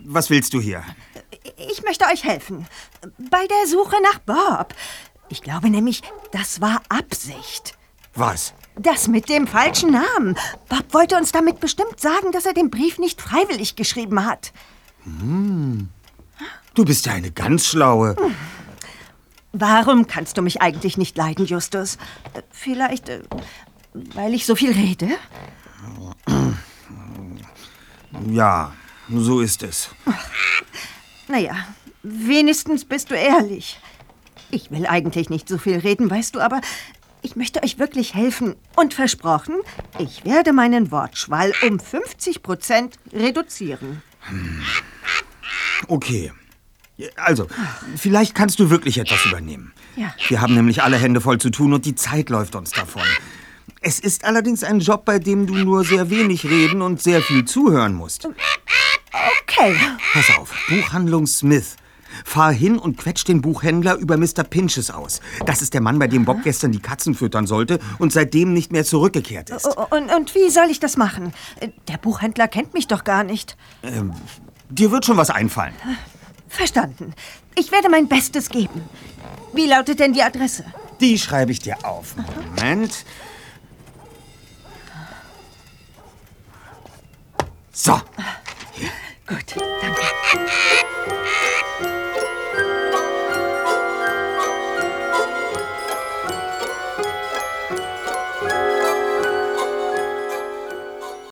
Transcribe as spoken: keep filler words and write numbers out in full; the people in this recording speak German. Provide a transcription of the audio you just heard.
Was willst du hier? Ich möchte euch helfen. Bei der Suche nach Bob. Ich glaube nämlich, das war Absicht. Was? Das mit dem falschen Namen. Bob wollte uns damit bestimmt sagen, dass er den Brief nicht freiwillig geschrieben hat. Hm. Du bist ja eine ganz Schlaue. Hm. Warum kannst du mich eigentlich nicht leiden, Justus? Vielleicht, äh, weil ich so viel rede? Ja, so ist es. Naja, wenigstens bist du ehrlich. Ich will eigentlich nicht so viel reden, weißt du, aber ich möchte euch wirklich helfen. Und versprochen, ich werde meinen Wortschwall um fünfzig Prozent reduzieren. Hm. Okay. Also, vielleicht kannst du wirklich etwas übernehmen. Ja. Wir haben nämlich alle Hände voll zu tun und die Zeit läuft uns davon. Es ist allerdings ein Job, bei dem du nur sehr wenig reden und sehr viel zuhören musst. Okay. Pass auf, Buchhandlung Smith. Fahr hin und quetsch den Buchhändler über Mister Pinches aus. Das ist der Mann, bei dem Bob gestern die Katzen füttern sollte und seitdem nicht mehr zurückgekehrt ist. Und, und wie soll ich das machen? Der Buchhändler kennt mich doch gar nicht. Ähm, dir wird schon was einfallen. Verstanden. Ich werde mein Bestes geben. Wie lautet denn die Adresse? Die schreibe ich dir auf. Moment. So. Gut, danke.